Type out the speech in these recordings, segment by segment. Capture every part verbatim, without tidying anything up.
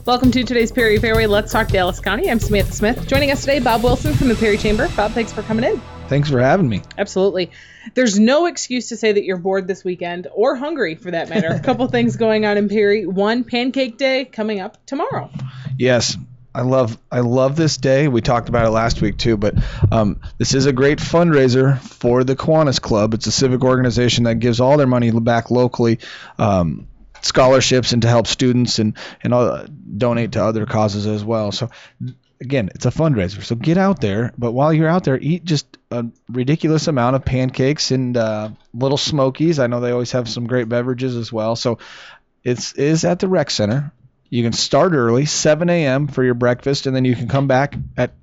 Welcome to today's Perry Fairway Let's Talk Dallas County. I'm Samantha Smith. Joining us today, Bob Wilson from the Perry Chamber. Bob, thanks for coming in. Thanks for having me. Absolutely. There's no excuse to say that you're bored this weekend, or hungry for that matter. A couple things going on in Perry. One, Pancake Day coming up tomorrow. Yes. I love I love this day. We talked about it last week too, but um, this is a great fundraiser for the Kiwanis Club. It's a civic organization that gives all their money back locally, um, scholarships, and to help students and and uh, donate to other causes as well. So again, it's a fundraiser. So get out there, but while you're out there, eat just a ridiculous amount of pancakes and uh, little Smokies. I know they always have some great beverages as well. So it's is at the rec center. You can start early, seven a.m. for your breakfast, and then you can come back at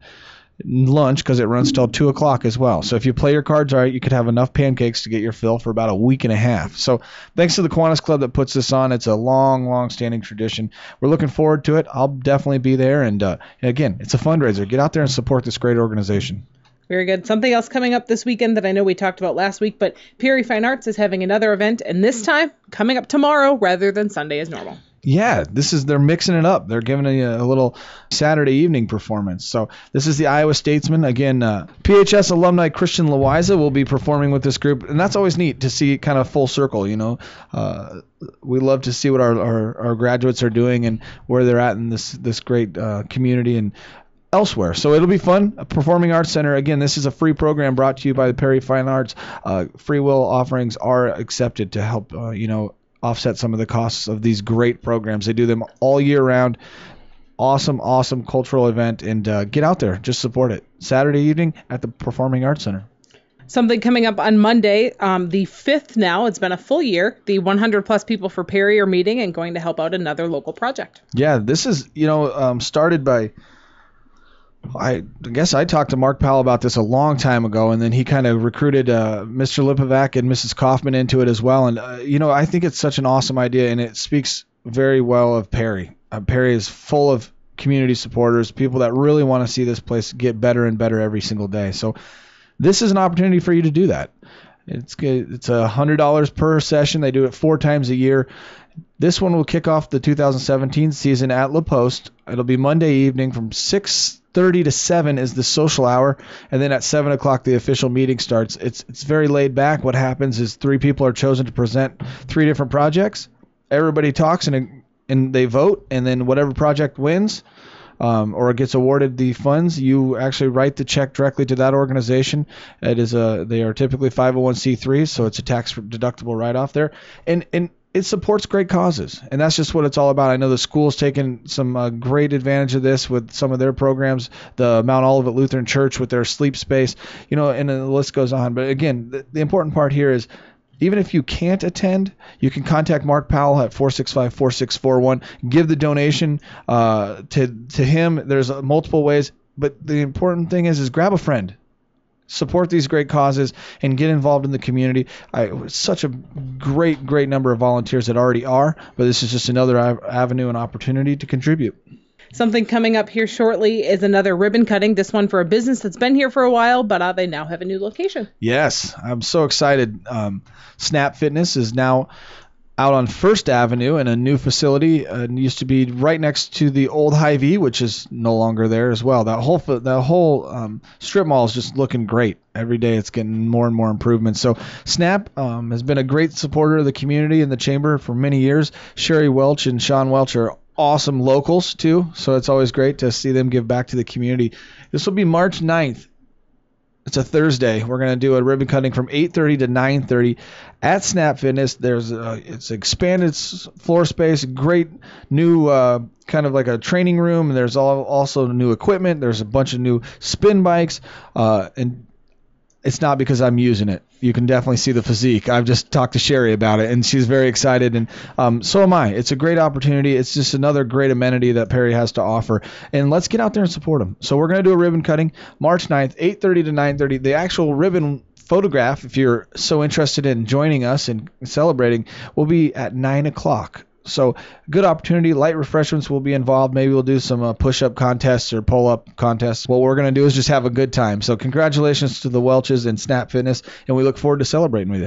lunch because it runs till two o'clock as well. So if you play your cards right, you could have enough pancakes to get your fill for about a week and a half. So thanks to the Kiwanis Club that puts this on. It's a long, long-standing tradition. We're looking forward to it. I'll definitely be there. And, uh, and again, it's a fundraiser. Get out there and support this great organization. Very good. Something else coming up this weekend that I know we talked about last week, but Perry Fine Arts is having another event, and this time coming up tomorrow rather than Sunday as normal. Yeah, this is they're mixing it up. They're giving a, a little Saturday evening performance. So this is the Iowa Statesman. Again, uh, P H S alumni Christian Loiza will be performing with this group, and that's always neat to see kind of full circle, you know. Uh, we love to see what our, our, our graduates are doing and where they're at in this, this great uh, community and elsewhere. So it'll be fun. A Performing Arts Center. Again, this is a free program brought to you by the Perry Fine Arts. Uh, free will offerings are accepted to help, uh, you know, offset some of the costs of these great programs. They do them all year round. Awesome, awesome cultural event, and uh, get out there. Just support it. Saturday evening at the Performing Arts Center. Something coming up on Monday, um, the fifth now. It's been a full year. The one hundred plus people for Perry are meeting and going to help out another local project. Yeah, this is, you know, um, started by... I guess I talked to Mark Powell about this a long time ago, and then he kind of recruited uh, Mister Lipovac and Missus Kaufman into it as well. And, uh, you know, I think it's such an awesome idea, and it speaks very well of Perry. Uh, Perry is full of community supporters, people that really want to see this place get better and better every single day. So this is an opportunity for you to do that. It's it's a one hundred dollars per session. They do it four times a year. This one will kick off the two thousand seventeen season at La Poste. It'll be Monday evening from six thirty to seven is the social hour, and then at seven o'clock the official meeting starts. It's it's very laid back. What happens is three people are chosen to present three different projects. Everybody talks and and they vote, and then whatever project wins um, or gets awarded the funds, you actually write the check directly to that organization. It is a they are typically five oh one c three, so it's a tax deductible write-off there, and and it supports great causes, and that's just what it's all about. I know the school's taken some uh, great advantage of this with some of their programs, the Mount Olivet Lutheran Church with their sleep space, you know, and the list goes on. But again, the, the important part here is even if you can't attend, you can contact Mark Powell at four six five, four six four one. Give the donation uh, to to him. There's uh, multiple ways, but the important thing is is grab a friend. Support these great causes and get involved in the community. I, such a great, great number of volunteers that already are, but this is just another av- avenue and opportunity to contribute. Something coming up here shortly is another ribbon cutting, this one for a business that's been here for a while, but uh, they now have a new location. Yes, I'm so excited. Um, Snap Fitness is now out on First Avenue in a new facility. Uh, it used to be right next to the old Hy-Vee, which is no longer there as well. That whole that whole um, strip mall is just looking great. Every day it's getting more and more improvements. So Snap um, has been a great supporter of the community and the chamber for many years. Sherry Welch and Sean Welch are awesome locals too, so it's always great to see them give back to the community. This will be March ninth. It's a Thursday. We're going to do a ribbon cutting from eight thirty to nine thirty at Snap Fitness. There's a, it's expanded floor space, great new uh, kind of like a training room. And there's all, also new equipment. There's a bunch of new spin bikes, uh, and it's not because I'm using it. You can definitely see the physique. I've just talked to Sherry about it, and she's very excited, and um, so am I. It's a great opportunity. It's just another great amenity that Perry has to offer, and let's get out there and support them. So we're going to do a ribbon cutting March ninth, eight thirty to nine thirty. The actual ribbon photograph, if you're so interested in joining us and celebrating, will be at nine o'clock. So good opportunity. Light refreshments will be involved. Maybe we'll do some uh, push-up contests or pull-up contests. What we're going to do is just have a good time. So congratulations to the Welches and Snap Fitness, and we look forward to celebrating with you.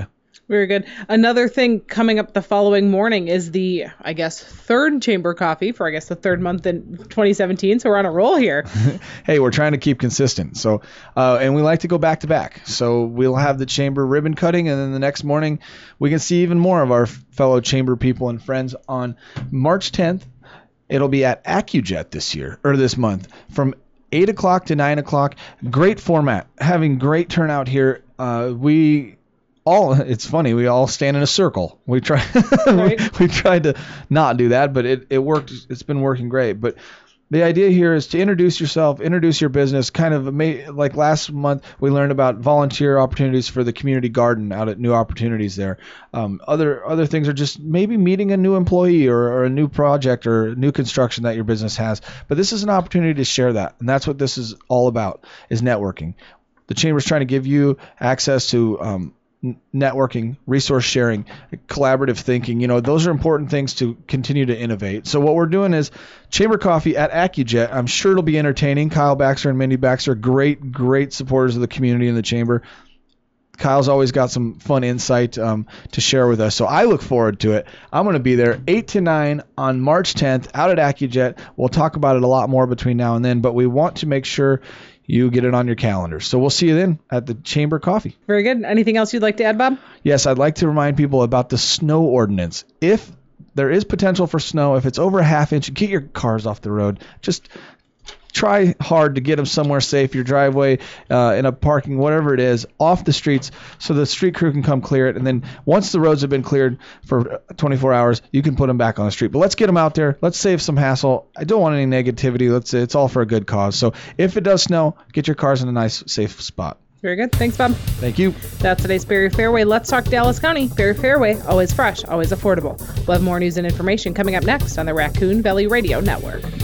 Very good. Another thing coming up the following morning is the, I guess, third chamber coffee for, I guess, the third month in twenty seventeen. So we're on a roll here. Hey, we're trying to keep consistent. So, uh, and we like to go back to back. So we'll have the chamber ribbon cutting, and then the next morning we can see even more of our fellow chamber people and friends on March tenth. It'll be at AccuJet this year, or this month, from eight o'clock to nine o'clock. Great format. Having great turnout here. Uh, we... All it's funny, we all stand in a circle. We try Right. we, we tried to not do that, but it, it worked. It's been working great. But the idea here is to introduce yourself, introduce your business. Kind of like last month, we learned about volunteer opportunities for the community garden out at New Opportunities there. Um, other other things are just maybe meeting a new employee or, or a new project or new construction that your business has. But this is an opportunity to share that, and that's what this is all about: is networking. The Chamber's trying to give you access to um, networking, resource sharing, collaborative thinking. You know, those are important things to continue to innovate. So what we're doing is Chamber Coffee at AccuJet. I'm sure it'll be entertaining. Kyle Baxter and Mindy Baxter, great, great supporters of the community and the Chamber. Kyle's always got some fun insight um, to share with us. So I look forward to it. I'm going to be there eight to nine on March tenth out at AccuJet. We'll talk about it a lot more between now and then, but we want to make sure you get it on your calendar. So we'll see you then at the Chamber Coffee. Very good. Anything else you'd like to add, Bob? Yes, I'd like to remind people about the snow ordinance. If there is potential for snow, if it's over a half inch, get your cars off the road. Just try hard to get them somewhere safe, your driveway, uh, in a parking, whatever it is, off the streets so the street crew can come clear it. And then once the roads have been cleared for twenty-four hours, you can put them back on the street. But let's get them out there. Let's save some hassle. I don't want any negativity. Let's. It's all for a good cause. So if it does snow, get your cars in a nice, safe spot. Very good. Thanks, Bob. Thank you. That's today's Barrier Fairway. Let's talk Dallas County. Barrier Fairway, always fresh, always affordable. We'll have more news and information coming up next on the Raccoon Valley Radio Network.